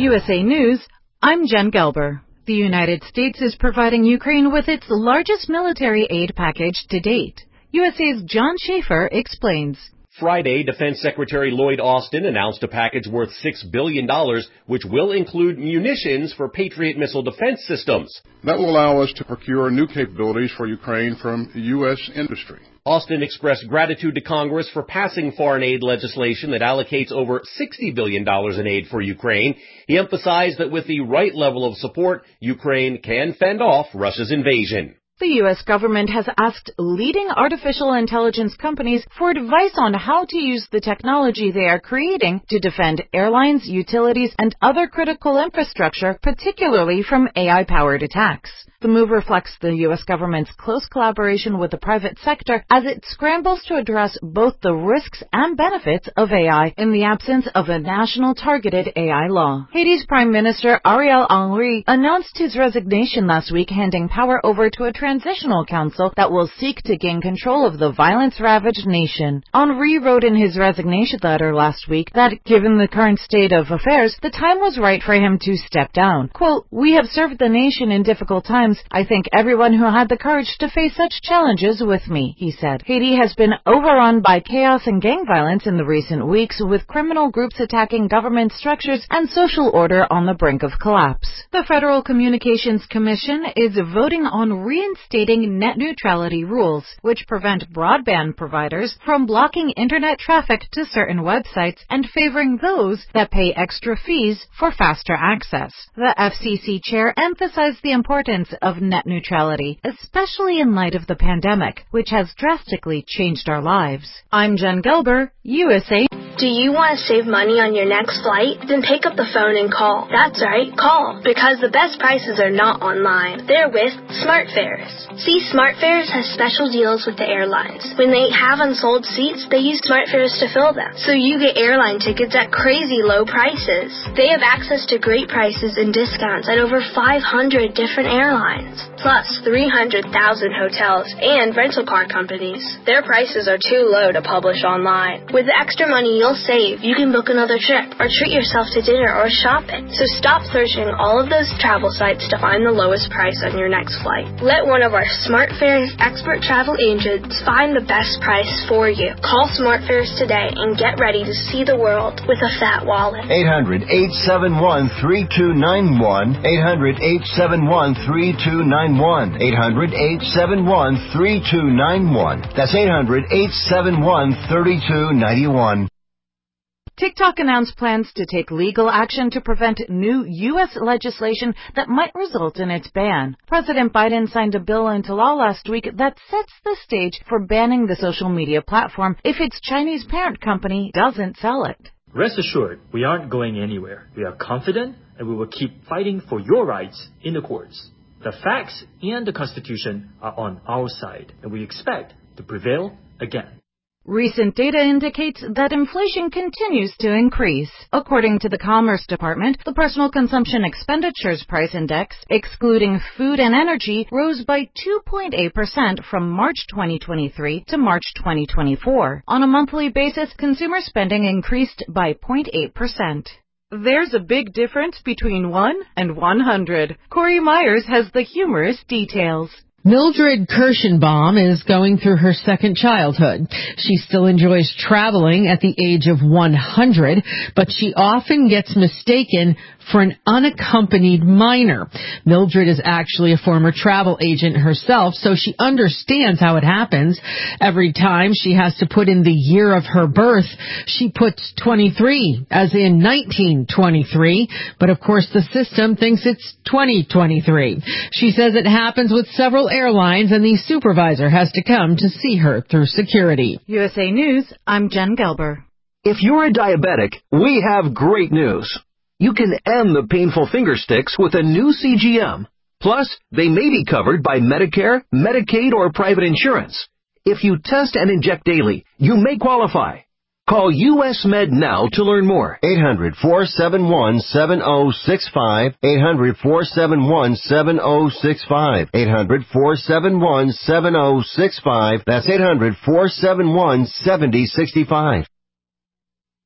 USA News, I'm Jen Gelber. The United States is providing Ukraine with its largest military aid package to date. USA's John Schaefer explains. Friday, Defense Secretary Lloyd Austin announced a package worth $6 billion, which will include munitions for Patriot missile defense systems. That will allow us to procure new capabilities for Ukraine from U.S. industry. Austin expressed gratitude to Congress for passing foreign aid legislation that allocates over $60 billion in aid for Ukraine. He emphasized that with the right level of support, Ukraine can fend off Russia's invasion. The U.S. government has asked leading artificial intelligence companies for advice on how to use the technology they are creating to defend airlines, utilities, and other critical infrastructure, particularly from AI-powered attacks. The move reflects the U.S. government's close collaboration with the private sector as it scrambles to address both the risks and benefits of AI in the absence of a national targeted AI law. Haiti's Prime Minister Ariel Henry announced his resignation last week, handing power over to a transitional council that will seek to gain control of the violence-ravaged nation. Henry wrote in his resignation letter last week that, given the current state of affairs, the time was right for him to step down. Quote, "We have served the nation in difficult times. I thank everyone who had the courage to face such challenges with me," he said. Haiti has been overrun by chaos and gang violence in the recent weeks, with criminal groups attacking government structures and social order on the brink of collapse. The Federal Communications Commission is voting on reinstating net neutrality rules, which prevent broadband providers from blocking internet traffic to certain websites and favoring those that pay extra fees for faster access. The FCC chair emphasized the importance of net neutrality, especially in light of the pandemic, which has drastically changed our lives. I'm Jen Gelber, USA. Do you want to save money on your next flight? Then pick up the phone and call. That's right, call. Because the best prices are not online. They're with SmartFares. See, SmartFares has special deals with the airlines. When they have unsold seats, they use SmartFares to fill them. So you get airline tickets at crazy low prices. They have access to great prices and discounts at over 500 different airlines. Plus 300,000 hotels and rental car companies. Their prices are too low to publish online. With the extra money you'll save, you can book another trip or treat yourself to dinner or shopping. So stop searching all of those travel sites to find the lowest price on your next flight. Let one of our SmartFares expert travel agents find the best price for you. Call SmartFares today and get ready to see the world with a fat wallet. 800-871-3291. 800-871-3291. 800-871-3291. That's 800-871-3291. TikTok announced plans to take legal action to prevent new U.S. legislation that might result in its ban. President Biden signed a bill into law last week that sets the stage for banning the social media platform if its Chinese parent company doesn't sell it. Rest assured, we aren't going anywhere. We are confident and we will keep fighting for your rights in the courts. The facts and the Constitution are on our side, and we expect to prevail again. Recent data indicates that inflation continues to increase. According to the Commerce Department, the Personal Consumption Expenditures Price Index, excluding food and energy, rose by 2.8% from March 2023 to March 2024. On a monthly basis, consumer spending increased by 0.8%. There's a big difference between 1 and 100. Corey Myers has the humorous details. Mildred Kirschenbaum is going through her second childhood. She still enjoys traveling at the age of 100, but she often gets mistaken for an unaccompanied minor. Mildred is actually a former travel agent herself, so she understands how it happens. Every time she has to put in the year of her birth, she puts 23, as in 1923, but of course the system thinks it's 2023. She says it happens with several airlines, and the supervisor has to come to see her through security. USA News, I'm Jen Gelber. If you're a diabetic, we have great news. You can end the painful finger sticks with a new CGM. Plus, they may be covered by Medicare, Medicaid, or private insurance. If you test and inject daily, you may qualify. Call US Med now to learn more. 800-471-7065. 800-471-7065. 800-471-7065. That's 800-471-7065.